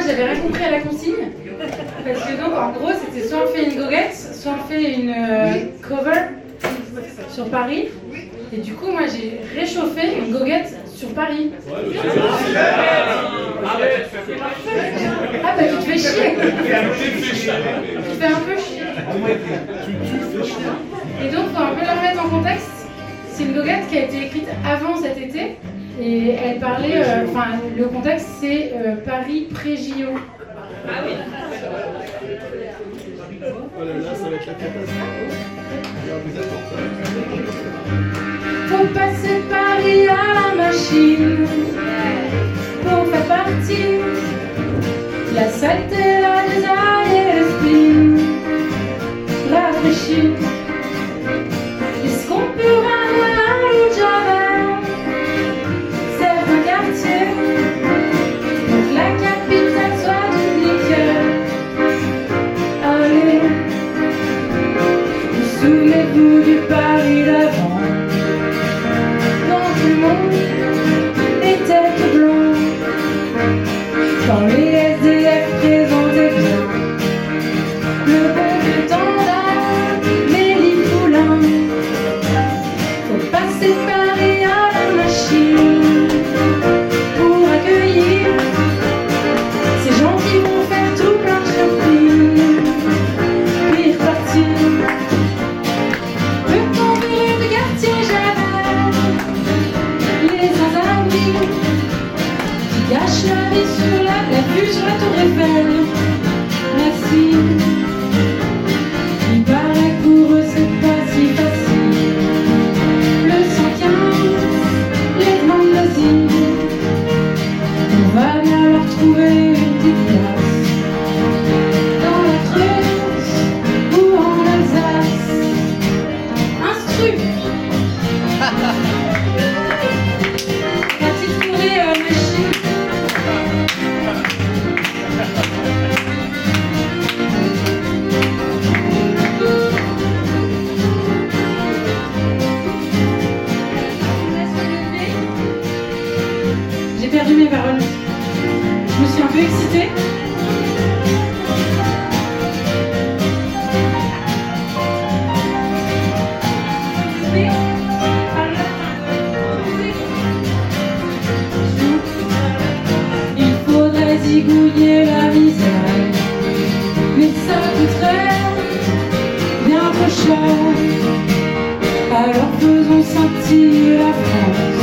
j'avais rien compris à la consigne. Parce que donc, en gros, c'était soit on fait une goguette, soit on fait une cover sur Paris. Et du coup, moi, j'ai réchauffé une goguette sur Paris. Ah bah, tu te fais chier. Tu fais un peu chier. Et donc, faut un peu la remettre en contexte. C'est une goguette qui a été écrite avant cet été. Et elle parlait, le contexte, c'est Paris pré-JO. Ah oui. Voilà, là, ça va être la catastrophe. Faut passer Paris à la machine pour faire partie la saleté, la désaille et le spleen, rafraîchir. Est-ce qu'on peut ramener à Javel certains quartiers pour que la capitale soit d'une liqueur? Allez, souvenez-vous du Paris d'avant, quand tout le monde était tout blanc, quand les SDF présentaient bien le bon vieux tendard, les lits foulants. Faut passer Paris à la machine pour accueillir ces gens qui vont faire tout plein de shopping, puis repartir. Peut-on virer du quartier Javel, les sans-abri qui gâchent la vie sur la vue sur la tour Eiffel? Merci. Il paraît que pour eux c'est pas si facile. Le 115, les grandes d'asile, on va bien leur trouver une petite place dans la Creuse ou en Alsace. Instru. La petite fourrée machine. J'ai perdu mes paroles. Je me suis un peu excitée. Il faudrait zigouiller la misère, mais ça coûterait bien trop cher. Alors faisons sentir la France